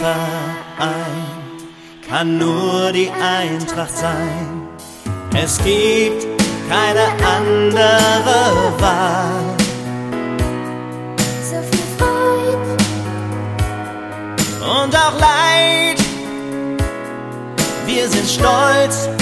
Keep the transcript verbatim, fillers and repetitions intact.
Verein kann nur die Eintracht sein. Es gibt keine andere Wahl. So viel Freude und auch Leid, wir sind stolz